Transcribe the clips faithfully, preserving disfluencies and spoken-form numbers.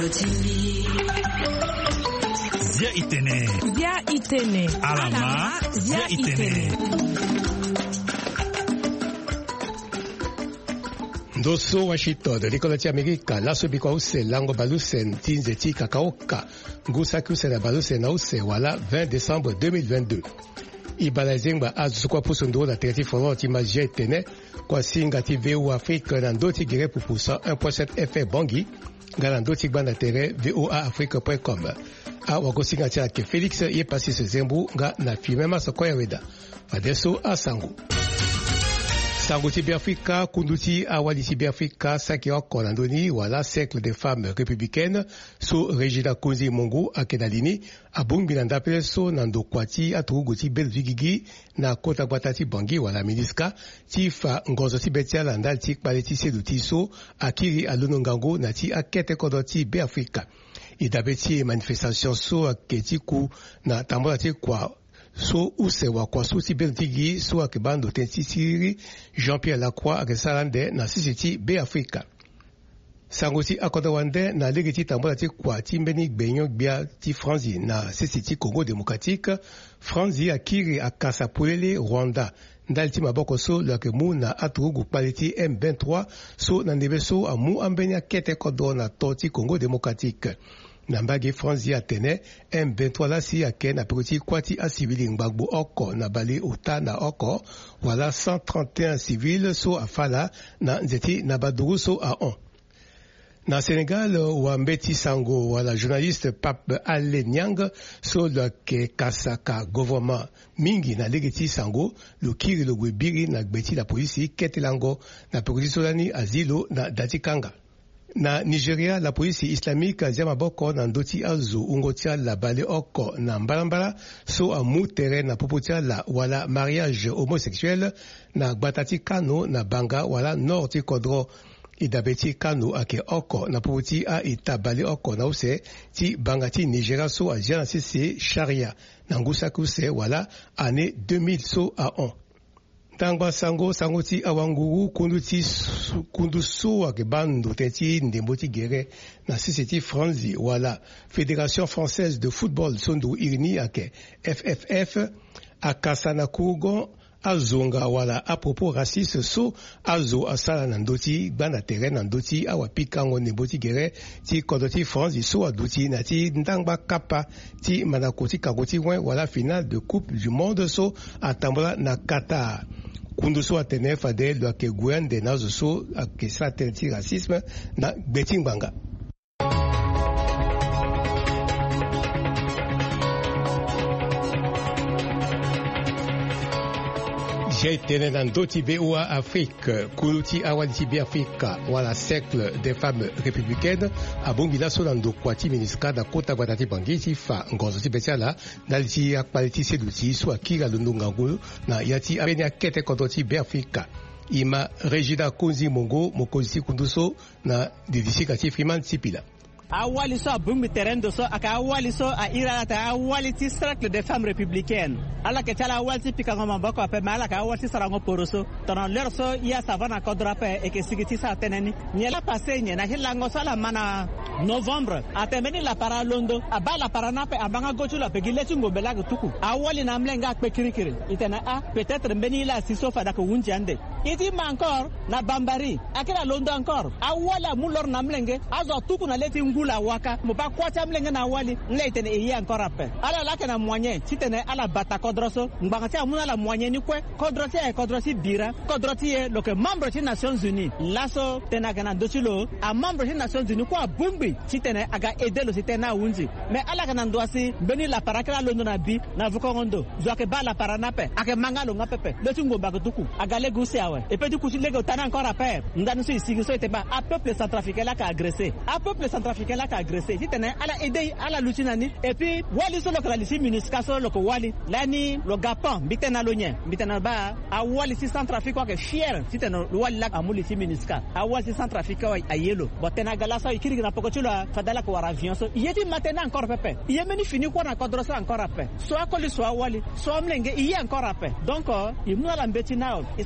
Zia Itene. Zia Itene. Alama. Zia Itene. Ndoso Washington, Nicolati America, la sobiko use lango balusen tinzeti kakaoka, ngusa kuse na balusen na use wala vingt décembre deux mille vingt-deux. Ibalazengba azukwa pusundo la terti foro tima jetene, kwa singa ti V O Afrique na ndoti gire pupusa un virgule sept F M Bangi, ngala ndoti gbanda tere V O A Afrique point com. A wagosinga tia ke Félix ye pasi se zembu nga na filmema sokoya weda. Fadeso asangu. Sango Tibi Africa, Kunduti Awali Tibi Africa, Saki Oko Landoni, wala Cercle des femmes républicaines, so Regina Kunzi Mongo, Akedalini, Abung Bilanda Peleso, Nando Kwati, Atuguti Belvigigi, na Kota Batati Bangi, wala Miniska, Tifa Ngozo Tibetia Landal, Tik Paleti Seduti So, Akiri Alunongango, Nati Akete Kodoti Be Africa. Idabeti manifestation so Aketiku, na Tambolati Kwa, so usewa kwa suti beltigi so akibando tentisiri Jean-Pierre Lacroix akesalande na sisiti be Afrika. Sangoti akodawande na legiti tambola ti kwa timbeni gbenyo bia ti Franzi na sisiti Congo démocratique, Franzi akiri akasa pulele Rwanda. Ndalti maboko so lakemu na aturugu paliti M vingt-trois so na ndebe so amu ambenya kete kodo na toti Congo démocratique. Nambagi Franzi Atene, M vingt-trois la si ake na pekoti kwati a civili ngbagbo oko na bali uta na oko, wala cent trente et un civil so a fala na nzeti na baduru so a on. Na Sénégal, Wambeti Sango, wala journaliste Pape Ale Nyang, so la ke kasaka gouvernement mingi na legeti Sango, lo kiri lo gwebiri na gbeti la polisi ketelango na pekoti solani azilo na datikanga. Na Nigeria, la polisi islamique zema boko na ndoti azu ungotia la bale oko na mbalambala so amu tere na popotia la wala mariage homosexuel na gbatati kano na banga wala norti kodro idabeti kano ake oko na popoti a ita bale oko na use ti bangati Nigeria so a jana sisi sharia na ngusa kuse wala ane deux mille so a on. Tangba sango sango ti awanguru kundu ti kundu so akebando tenti ndemboti gere na sisiti Franzi wala Fédération Française de Football sondu irini ake F F F akasana kugo azonga wala a propos raciste so azo asala na ndoti bana terrain na ndoti awapikango ndemboti gere ti kodoti Franzi so aduti na ti ndangba kapa ti manakoti kagoti wen wala finale de Coupe du Monde so atambola na Qatar. Kunduso atene fade lo ake gouyen de nazo so ake sa tenti racisme na beting banga. J'ai tenu dans d'autres B O A Afrique, Kuluti Awadi B Africa, wala Cercle des femmes républicaines, à Bongila Solando Kwati Miniska, da Kota Guatati Bangiti, Fa, Ngozo Tibetiala, Nalti Akpaliti Seduti, soit Kira Lundungangu, na Yati Abenia Kete Kodoti B Africa. Ima Regida Kunzi Mongo, Mokozi Kunduso, na Didisi Kati Freeman Sipila. Awali so bumbi terendo so aka awali so a ira ta awali ti Cercle des femmes républicaines ala ke tala awali ti pika ngoma bako ape mala ka awali sarango poroso tono lero so ya savana kodrape e ke sigiti sa teneni nyela passé nye na hilango sala mana novembre atemeni la para londo abala para nape abanga gochu la pegile tungo belaga tuku awali na mlenga pe kirikiri itena a peut-être mbeni la siso fada ko wunji ande iti ma encore na bambari akela londo encore awala mulor na mlenge azo tuku na leti ngula waka muba kwata mlenge na awali nleitene e ya encore ape ala la kana moyen titene ala bata kodroso mbangati amuna la moyen ni kwe kodrosi e kodrosi bira kodrosi e loke membre des Nations Unies laso tena kana dochilo a membre des Nations Unies kwa bumbi titene aga edelo titena wunji mais ala kana ndoasi beni la parakala londo na bi na vukongondo zoake bala paranape ake mangalo ngapepe letungo bagutuku aga legusi awe et puis du coup lego tana encore ape ndanu so isigi so eteba a peuple centrafricain la ka agressé a peuple centrafricain la ka agressé titene ala ede ala lutinani et puis wali so lokala lisi minuska so loko wali lani lo Gabon bitena lonye bitena ba a wali si centrafricain ke fier titene wali la amuli si minuska a wali si centrafricain a yelo botena gala so ikiri na pokotula fadala ko avion so yedi maintenant encore pepe yemeni fini ko na kodrosa encore ape so akoli so wali so mlenge iye encore ape donc il nous la mbeti now et ça teti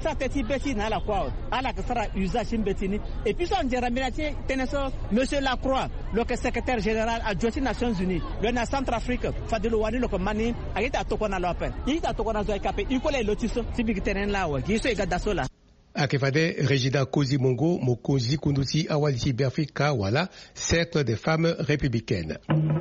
beti na la quoi ala que sera usage betini et puis on dirait milati teneso monsieur Lacroix le secrétaire général adjoint des Nations Unies le na Centrafrique Fadilou Wani le komani agita tokona lope ita tokona zo ikape ikole lotiso tibiki tenen lawa giso igada sola Akefade Regida Kozi Mongo Mokozi Kunduti Awaliti Berfika wala cercle des femmes républicaines.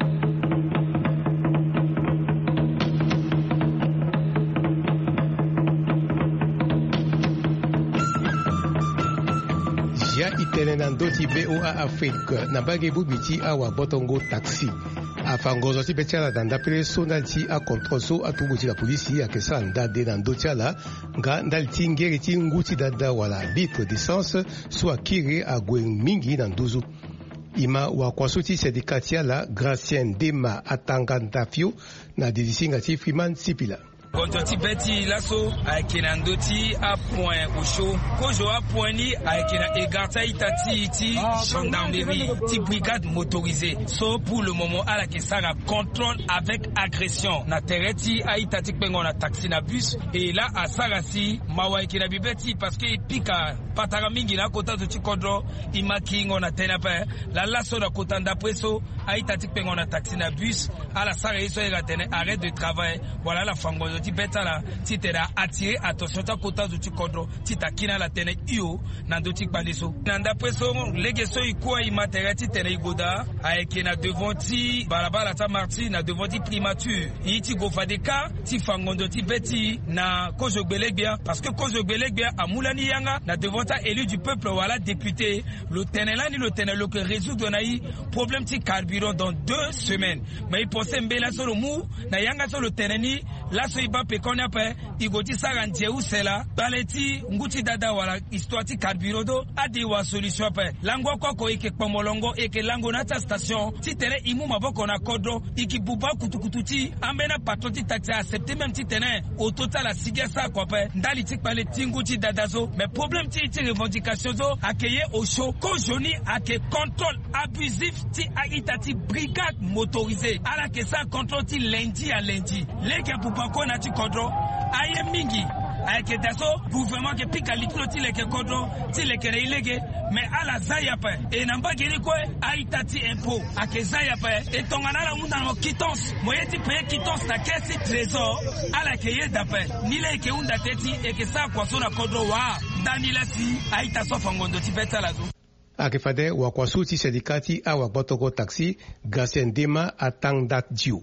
Ya itenenando ti B O A Afrique nabage bubiti awa botongo taxi. Afangozo ti betala danda pele sonalti a contrôle so atubuti la police akesa ndade nando tiala nga ndalti ngeri ti nguti dada wala litre d'essence so akiri a gwen mingi nanduzu. Ima wa kwasuti syndicati ala Gracien Dema Atangandafio na didisinga ti Freeman Sipila. Konjoti beti laso aikena ndoti a point au chaud kojo a point ni aikena egarta itati iti gendarmerie ti brigade motorisée so pour le moment ala ke sara contrôle avec agression na tereti a itati pengo na taxi na bus et là a sara si mawa aikena bibeti parce que pika patara mingi na kota zo ti kodro imakingo na tena pa la laso na kota d'après so a itati pengo na taxi na bus ala sara iso ega tene arrêt de travail voilà la fango ti betala ti tera attirer attention ta kota du ti kodro ti takina la tene io na do ti baleso nanda preso legeso ikuwa imatera ti tene igoda aeke na devant ti balabala ta marti na devant ti primature iti gofadeka ti fangondo ti beti na kojo gbelegbia parce que kojo gbelegbia amulani yanga na devant ta élu du peuple wala député le tene là ni le tene le que résoudre na yi problème ti carburant dans deux semaines mais il pensait mbela solo mu na yanga solo tene ni la so iba pe konya pe igoti sarantie usela baleti nguti dada wala histoire ti carburodo adi wa solution pe lango koko ike pomolongo eke lango na ta station ti tere imu maboko na kodro iki buba kutukutu ti ambena patron ti taxi accepter même ti tene au total a sigesa ko pe ndali ti pale tinguti dada zo mais problème ti ti revendication zo akeye au show ko joni ake contrôle abusif ti aitati brigade motorisée ala ke ça contrôle ti lundi à lundi leke bubako na ti kodro aye mingi ayeke daso gouvernement ke pika litlo ti leke kodro ti leke re ilege mais ala zaya pe e na mbagiri kue aita ti impôt ake zaya pe e tongana la munda mo quittance moye ti paye quittance na kesi trésor ala ke ye dape ni leke unda teti e ke sa kwaso na kodro wa dani la si aita so fangondo ti betala zo akefade wa kwaso ti syndicati awa botoko taxi Gracien Dema Atandak Diu.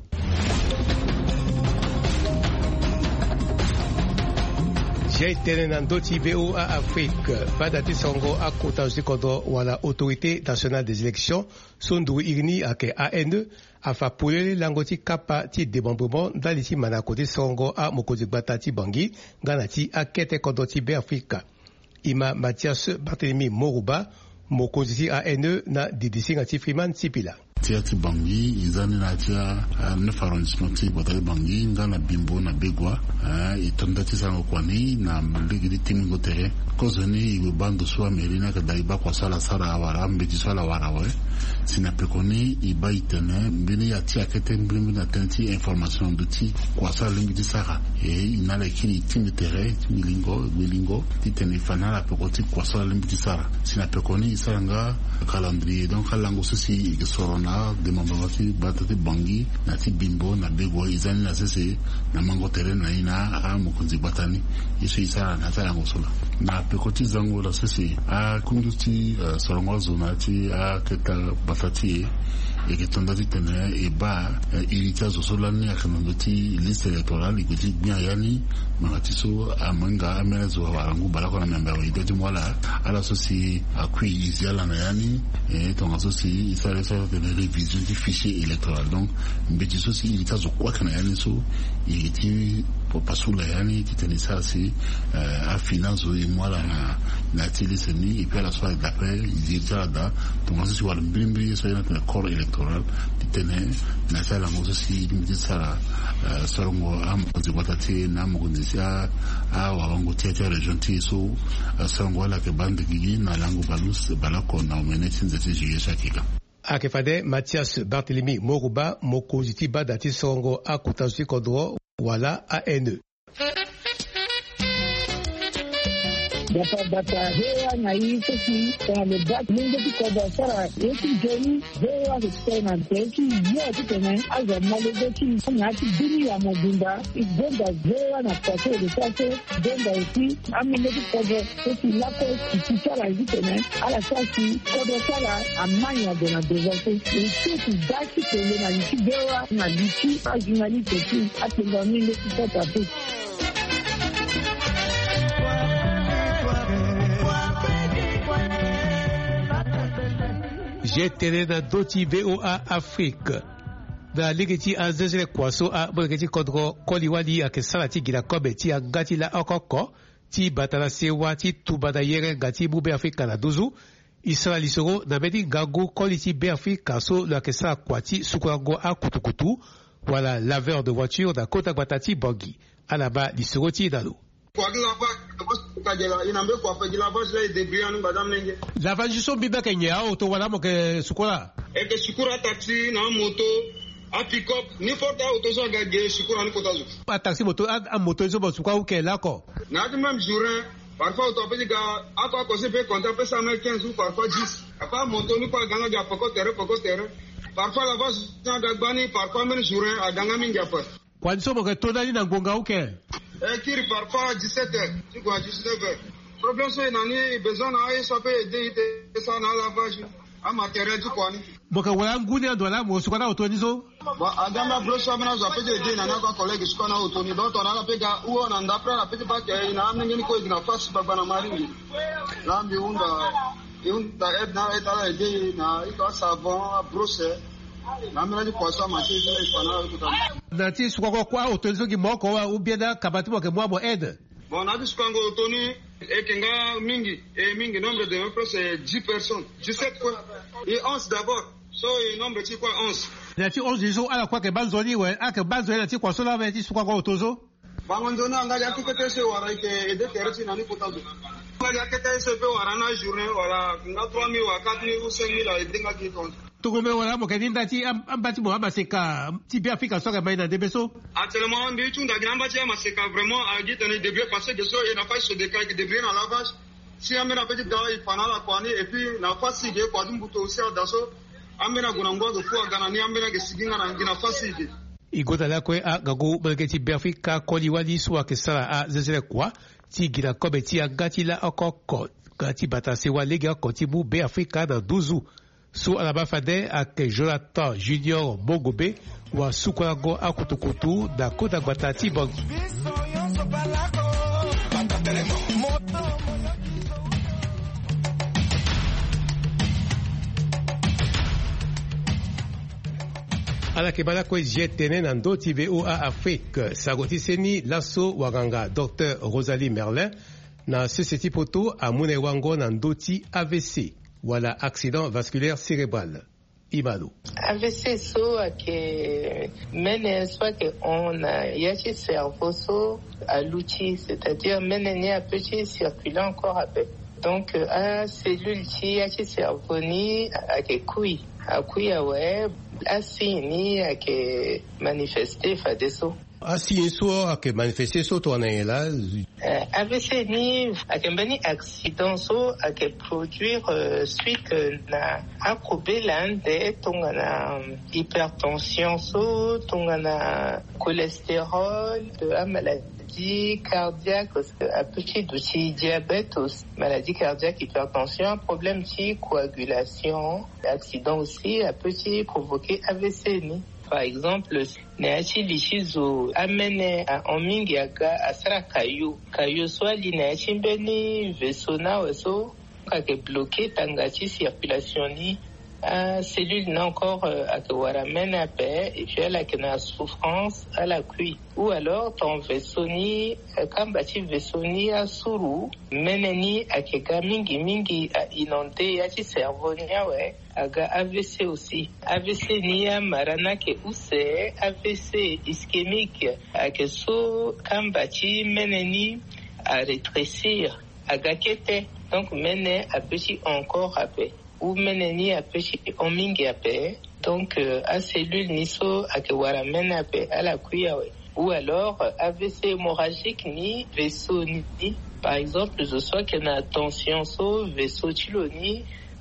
J'ai été dans d'autres B O A Afrique. Badati Songo a kota zikodo wala autorité nationale des élections sondu irni ake A N E afa pulele langoti kapa ti débombrement daliti manakoti Songo a mokozi batati bangi ganati akete kodoti B Afrique. Ima Mathias Barthélemy Moruba mokozi A N E na didisi ngati Freeman Sipila. Tia ti bangi izani na tia neuf arrondissement ti botali bangi nga na Bimbo na Begwa itonda ti sango kwani na legidi timingo tere kozoni iwe bando suwa merina ka daiba kwa sala sara wara mbeti sala wara we sina pekoni iba itene mbini ya tia kete mbini na tenti information de ti kwa sala limiti sara e inala kini timi tere milingo milingo ti tene fanala pekoti kwa sala limiti sara sina pekoni isara nga calendrier donc kalango sisi sorona de mambati batati bangi na ti Bimbo na Begwa izani na sese na mango tere na ina a mukunzi batani isu isara na tala ngosola na pekoti zango la sese a kunduti uh, sorongo zona ti a keta batati e ke tonda ti tene e ba uh, ilita zo sola ni akanondo ti liste électorale igoti bien yani mangati so amanga amena zo warangu balako na memba wa idoti mwala ala so si akui iziala na yani e tonga so si isara so de révision du fichier électoral donc mbeti so si ilita zo kwa kana yani so igiti po pasula yani kiteni sasi uh, a finance o imwala na na tilise ni et puis à la soirée d'après ils étaient là donc on se voit le mbimbi so yana le corps électoral kitene na sala ngo si limiti sala sorongo am konzi watati na mukunzi sia a wawango tia region ti so sorongo la ke bande gigi na lango balus balako na meneti nzeti jiye shakika akefade Mathias Barthélemy Moruba mokoziti badati songo akutansi kodro wala A N E. data data hewa na hii sisi kwa lebak mingi kwa sara yeki jeni hewa kitena teki yote tena aza malezeki na kidini ya mobimba igonda hewa na kwato de kwato gonda uti amine kwa sisi lapo kitara zitena ala sasi kwa sara amanya de na devote sisi daki tele na hewa na lichi ajinali teki atenga mingi kwa tapu. Jetele na doti V O A Afrique. Da ligeti a zezele kwaso a bolgeti kodro koliwali a kesalati gila kobe ti a gati la okoko ti batala sewa ti tubada yere gati bube Afrika na duzu. Isra lisoro na bedi gago koliti be Afrika so la kesala kwati sukurago a kutukutu wala laveur de voiture da kota batati bogi. Alaba lisoro ti dalu. Lavage so bibe kenye auto wala mo ke sukura. E ke sukura taxi na moto a pick up ni forta auto so gage sukura ni kota zo. A taxi moto a moto so bo sukura ou ke la ko. Na di même jour parfois auto pe ga akwa ko se pe compter pe cent quinze ou parfois dix. Apa moto ni ko ganga ga poko terre poko terre. Parfois la voie na dagbani parfois même jour a ganga mingi apa. Kwa so mo ke tonali na ngonga ou ke. Et qui parfois dix-sept heures, tu vois, dix-neuf heures. Problème c'est nani besoin na ça peut aider ça na lavage à matériel du quoi ni. Boka wala nguni ndola mo sukana otonizo. Ba agamba broso amena za peut aider na na kwa collègue sukana otoni donc on a la pega ou on anda pra la pega ba ke na amna ngini ko igna fast ba bana mari. La mi unda unda aide na eta aider na iko savon brosse. Nati sukako kwa otonizo ki moko wa ubieda kabati mo ke mwa mo aide. Bon na sukango otoni e kenga mingi e mingi nombre de c'est dix personnes, dix-sept quoi. Et onze d'abord. So e nombre ti quoi onze. Nati onze dizo ala kwa ke banzoni we ake banzoni nati kwa sola ve ti sukako otozo. Bangonzoni anga ya kete se wara ke ede tereti nani potazo. Anga ya kete se pe wara na journée wala nga trois mille wa quatre mille ou cinq mille a edinga ki ton. Tugome wala mo keninda ti ambati mo amaseka ti bi Afrika soka maina de beso. Actuellement mbi tunda gamba ti amaseka vraiment a dit on devrait passer de so et na pas se décaler devrait na lavage. Si amena petit gars il pana la kwani et puis na fasige kwa dumbuto aussi daso amena gunango do kwa ganani amena ke siginga na ngina fasige. Igota la kwe a gago balgeti bi Afrika koliwali so akesala a zezele kwa ti gila kobe ti agati la okoko gati batase wa lega kotibu be Afrika na duzu. Su alabafade ake Jonathan Junior Mogobe wa sukwago akutukutu da kota batati bongi. Ala kebala kwe jetene na ndoti V O A Afrique sagoti seni laso waganga Docteur Rosalie Merlin na société poto amune wango na ndoti A V C. Voilà, accident vasculaire cérébral. Imalo. A V C so que mene soit que on a yachi cerveau so à l'outil, c'est-à-dire mene a petit circuler encore un peu. Donc à cellule qui yachi cerveau ni à que couille, à couille à ouais, à ni à que manifester fa des so. Asi so ake manifester so to na là. A V C ni ake bani accident so ake produire euh, suite na akobelande tonga na hypertension so tonga na cholestérol de la maladie cardiaque a petit dossier diabète maladie cardiaque hypertension problème de coagulation accident aussi a petit provoquer A V C ni. Par exemple, Neachi Lichizo amene en mingi aga asara kayu. Kayu soit l'inachi beni vesona weso kake bloqué tangachi circulation ni a cellule n'a encore à que waramène à paix et puis elle a une souffrance à la cuisse. Ou alors ton vaisseau ni quand bâti vaisseau ni à sourou meneni à que gamingi mingi à inondé à ti cerveau ni ouais aga A V C aussi. A V C ni à marana ke use A V C ischémique à que so quand bâti meneni à rétrécir aga kete donc mene à petit encore à paix. Ou meneni a péché en mingi a paix, donc euh, à cellule niso à que waramène a paix à la cuillère. Ou alors A V C hémorragique ni vaisseau ni Par exemple, je sois qu'il y a tension so vaisseau tiloni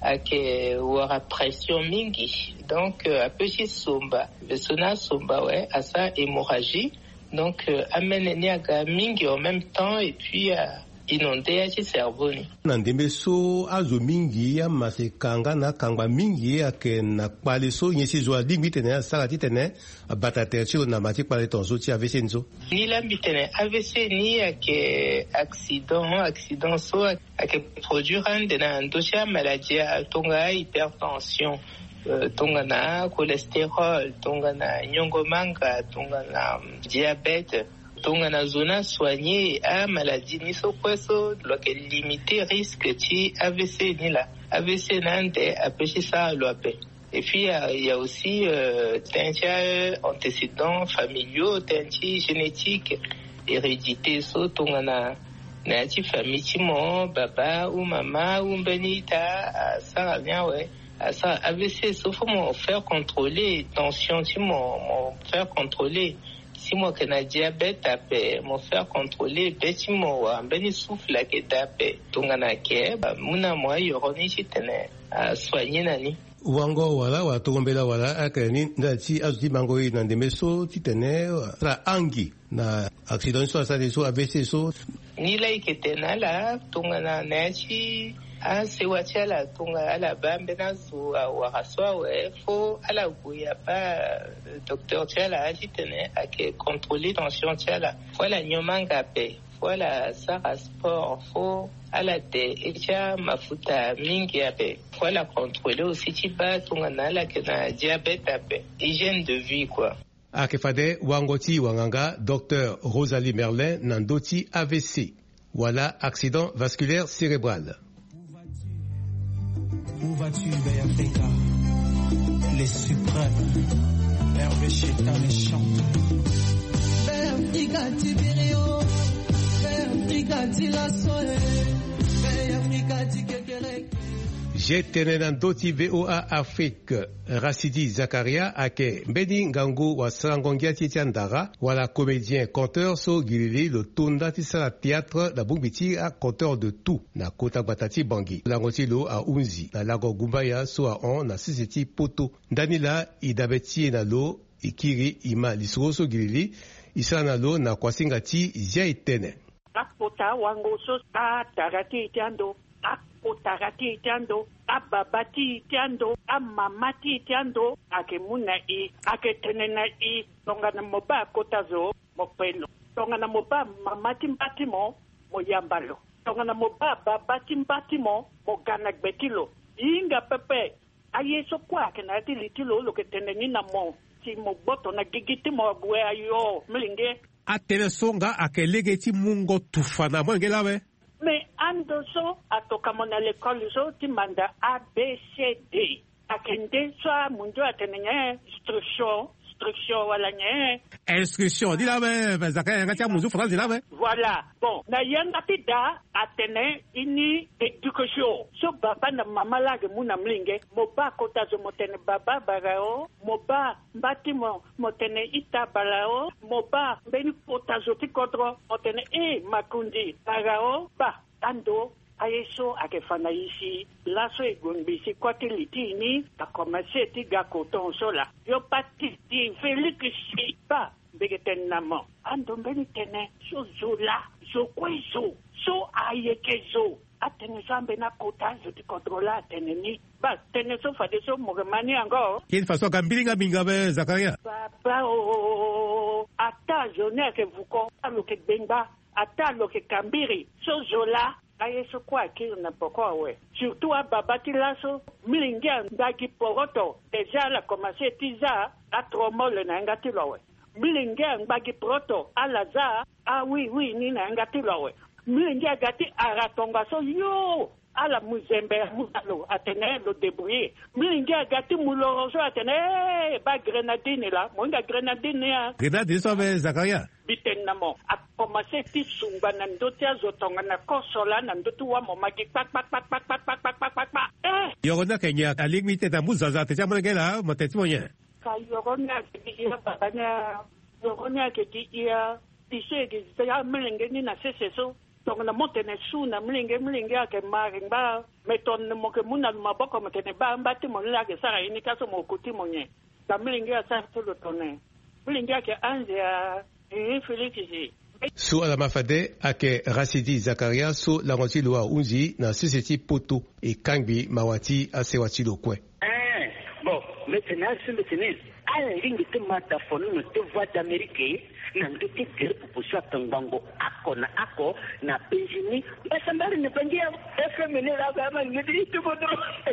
ake wara pression mingi. Donc a petit somba, vaisseau na somba ouais, à ça hémorragie. Donc amène niaga mingi en même temps et puis inondé à cerveau ni. Nandembe so azo mingi ya masekanga na kangba mingi ake na pale so nyesi zo limite na sala titene batatercio na mati pale tonzo ti A V C nzo. Ni la mitene A V C ni ake accident accident so ake produire un de na dossier maladie tonga hypertension. Uh, tonga na cholestérol, tonga na nyongomanga, tonga na um, diabète, tonga na zona soignée à maladie ni so kweso loke limiter risque ti A V C ni la A V C nande apêcher ça loape. Et puis il y, y a aussi euh, tentia antécédents familiaux, tentia génétique, hérédité so tonga na na ti famille ti mo baba ou mama ou benita ça vient ouais. Ça, A V C, sauf mon faire contrôler, tension, si mon, mon faire contrôler, si moi que na diabète tapé, mon faire contrôler, petit mo, un béni souffle là que tapé, tongana ke, muna moi yoroni chitene, à soigner nani. Wango wala wa togombela wala akani ndati azuti mango yi nandeme so titene tra angi na accident so sa so A V C so ni la iketena la tongana nachi a sewa chala tunga ala bambe na zu wa raswa we fo ala guya ba docteur chala ajitene ake contrôler tension chala voilà nyomanga pe voilà sara sport fo ala te echa mafuta mingi ape voilà contrôler aussi tiba tunga na la ke na diabète ape hygiène de vie quoi. Akefade wangoti wanganga docteur Rosalie Merlin nandoti A V C. Voilà accident vasculaire cérébral. Où vas-tu, Béafrika? Les suprêmes, Hervé Cheta les chante. Béafrika Tibirio, Béafrika Tilasoe, Béafrika Tikekere. Jetene nandoti V O A Afrique Racidi Zakaria ake mbedi ngangu wa sarangongia titiandara wala comédien conteur so gilili le tunda tisala théâtre la bumbiti a conteur de tout na kota batati bangi langoti lo a unzi na lago gumbaya so a on na siseti poto danila idabeti na lo ikiri ima lisro so gilili isala na lo na kwasingati zia itene akota wango so ta tarati tiando otarati tiando ababati tiando amamati tiando ake muna I ake tenena I tonga na moba kotazo mopelo tonga na moba mamati mbatimo moyambalo tonga na moba babati mbatimo mogana gbetilo inga pepe ayeso kwa kenati litilo lo ke teneni na mo si moboto na gigiti mo gwe ayo mlinge atene songa ake legeti mungo tufana mwengela we. Mais ando so atoka mona l'école so timanda A B C D akende so mundu atenenye instruction instruction wala nye instruction di la be zakaya ngatia mundu France di la be voilà bon na yanda pida atene ini éducation so baba na mama la ge muna mlinge moba kota zo motene baba barao moba batimo motene ita balao moba beni kota zo tikodro motene e makundi barao ba ando ayeso akefana ici laso egonbisi kwati litini akomase ti gakoton sola yo pati ti felix sipa begetenamo ando mbeni tene so zola so kwezo so ayekezo atene zambe na kota zo ti kontrola atene ni ba tene so fade so mogemani ango kin faso kambiringa binga be Zakaria papa o ata jone ke vuko aloke benga ata loke kambiri so zola ayeso kwa kiri na poko we surtout a babati laso milingia ndaki poroto deja la commencé tiza a tromole na ngati lowe milingia ndaki proto alaza ah oui oui ni na ngati lowe milingia gati aratonga so yo ala muzembe mutalo atene lo débrouiller milingia gati muloro so atene ba grenadine la monga grenadine ya grenadine so be Zakaria bitenamo a commencé ti sumba na ndoti azotonga na kosola na ndoti wa momaki pak pak pak pak pak pak pak pak pak eh yorona kenya alimite ta muzaza te jamangela moteti moyen ka yorona ki ya babanya yorona ki ya tise ki ya melenge ni na seseso donc na montene su na mlinge mlinge ake marimba meton mo ke muna maboko motene ba mbati mo la ke sara ini kaso mo kuti mo nye na mlinge asa todo tone mlinge ake anje a infelici su ala mafade ake Rasidi Zakaria su la ngoti lua unzi na siseti poto e kangbi mawati asewati lokwe eh bon maintenant ce maintenant ala ringi te mata fonu no te voix d'Amérique na ndete tere pupushwa tangango ako na ako na penjini basambali ne pangia F M ne la kama ngidi tu bodro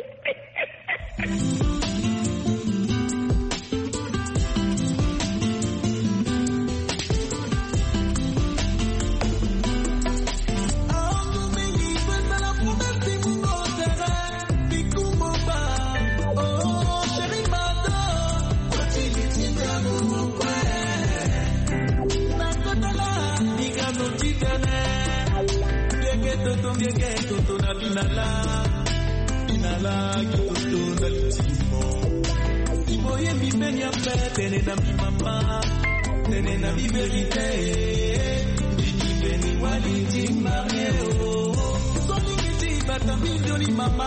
Binala, binala, kitoto na litimo. Simo ye mi benya pe, tene na mi mama, tene na mi verite. Bini beni wali ti mareo, so mi kiti bata mi doni mama.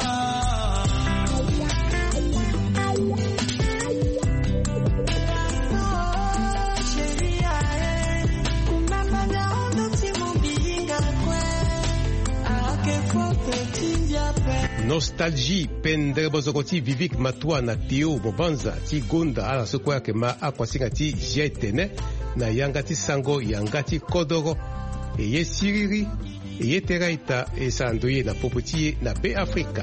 Nostalgie pendre bozokoti vivik matwa na teo bobanza ti gonda ala soko yake ma akwasinga ti jetene na yanga ti sango yanga ti kodoro eye siriri eye teraita e sandoye na popotie na be Afrika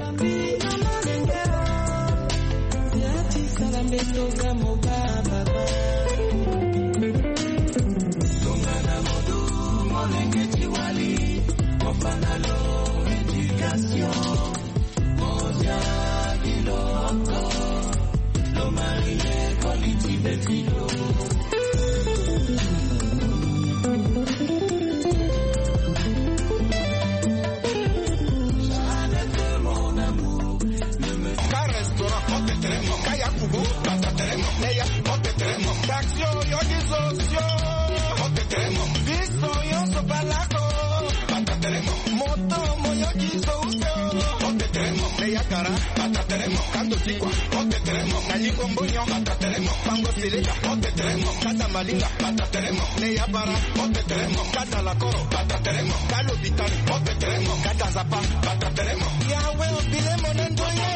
Canto chico, ponte tenemos, Naliko Mbuño, pata tenemos, Pango Silica, ponte tenemos, Cata Malinga, pata tenemos, Neya Para, ponte tenemos, Cata La Coro, pata tenemos, Carlos Vitali, ponte tenemos, Cata Zapa, pata tenemos, Yahweh, Bilemo, Nendoye,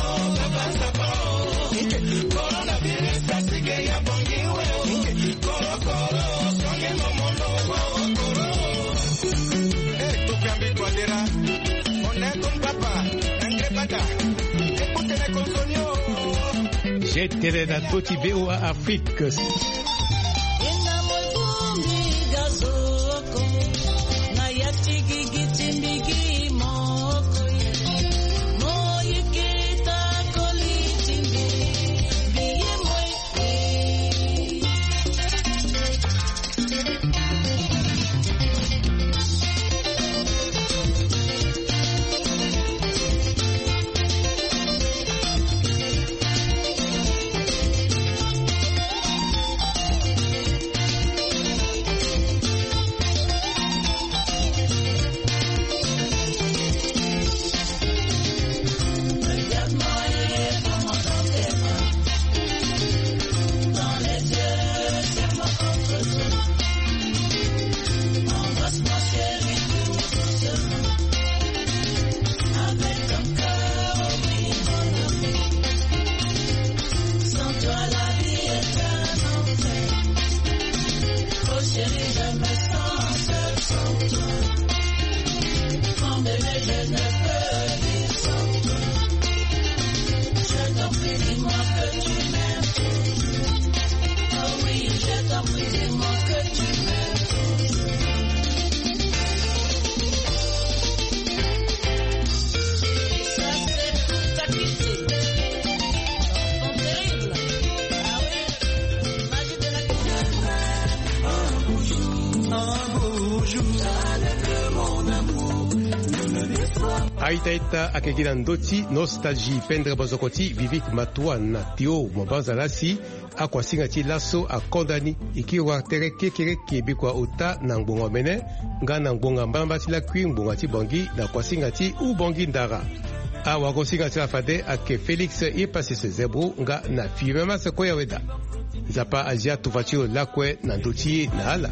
Ike, coronavirus, así que ya pongiwe, Ike, coro, coro, songe momono, coro, eh, tu cambi cuadera, one con papa, engre pata, Jetere na toti V O A Afrique. Aitaita akekina ndoti nostalgie pendre bazokoti Vivik Matuana Tio Mobanzalasi akwasinga ti laso akondani ikiwa tereke kereke bikwa uta na ngbonga mene nga na ngbonga mbamba ti la kwi ngbonga ti bongi na kwasinga ti ubongi ndara awa kosinga ti afade ake Felix ipasi se zebru nga na fimema se koya weda zapa azia tuvatio lakwe na ndoti na ala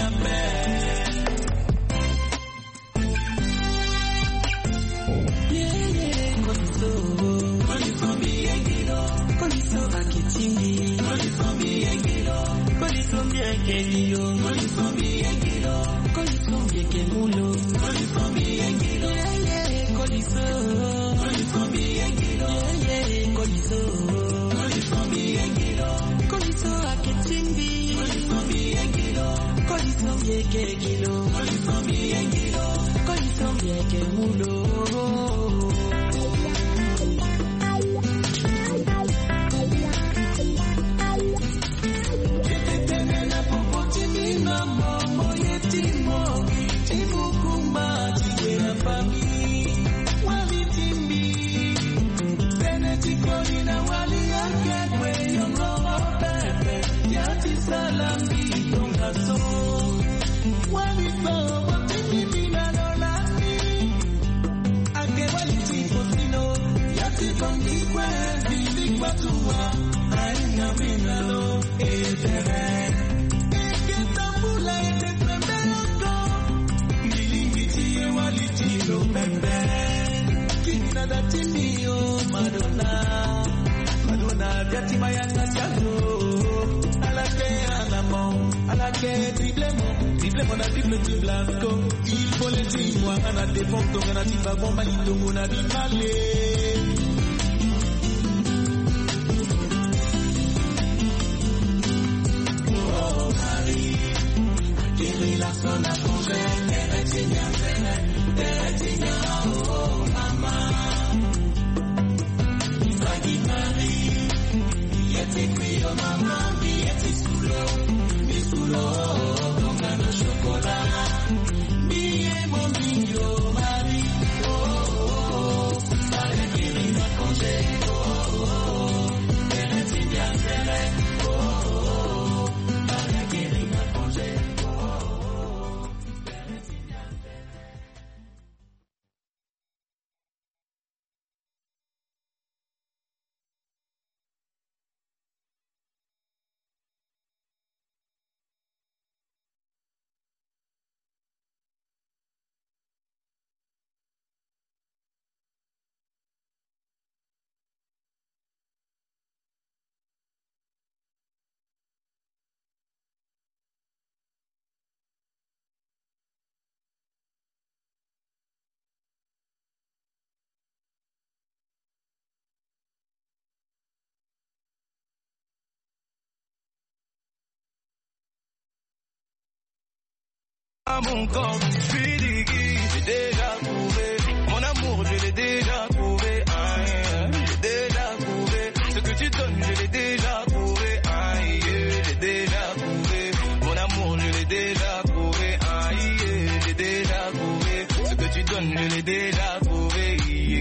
À mon corps, je suis déguisé, j'ai déjà trouvé mon amour, je l'ai déjà trouvé. Aïe, j'ai déjà trouvé ce que tu donnes, je l'ai déjà trouvé. Aïe, j'ai déjà trouvé mon amour, je l'ai déjà trouvé. Aïe, j'ai déjà trouvé ce que tu donnes, je l'ai déjà trouvé.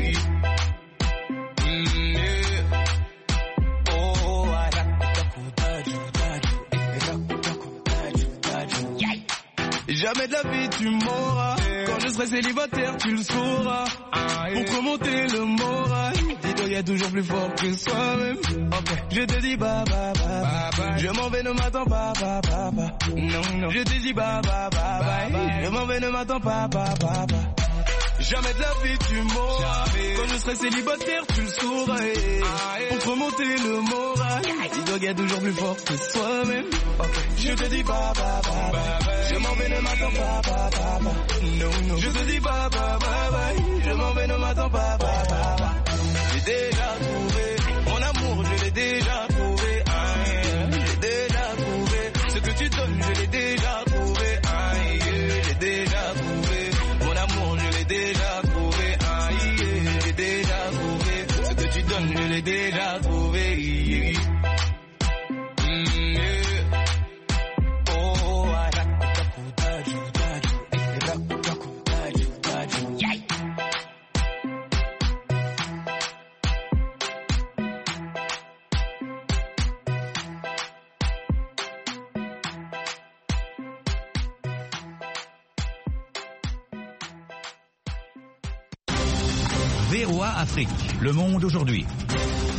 Mm, yeah. Oh, jamais de la vie tu m'auras. Quand je serai célibataire tu le sauras. Pour remonter le moral, dis-toi y'a toujours plus fort que soi-même. Okay. Je te dis bye bye bye, bye. Je m'en vais, ne m'attends pas, pas, pas, pas. Non, non. Je te dis bye bye bye, bye, bye. Je m'en vais, ne m'attends pas, pas, pas, pas. Jamais de la vie tu m'auras. Quand je serai célibataire tu le sauras. Pour remonter le moral, dis-toi y'a toujours plus fort que soi-même. Okay. Je te dis bye bye bye, bye. Je m'en vais, ne m'attends pas, pas, pas, pas. Non, non. Je te dis bye bye bye, bye. Je m'en vais, ne m'attends pas, pas, pas, pas. J'ai déjà trouvé mon amour, je l'ai déjà trouvé. Aïe, j'ai déjà trouvé ce que tu donnes, je l'ai déjà trouvé. Aïe, j'ai déjà trouvé mon amour, je l'ai déjà trouvé. Aïe, j'ai déjà trouvé ce que tu donnes, je l'ai déjà trouvé. V O A Afrique. Le monde aujourd'hui.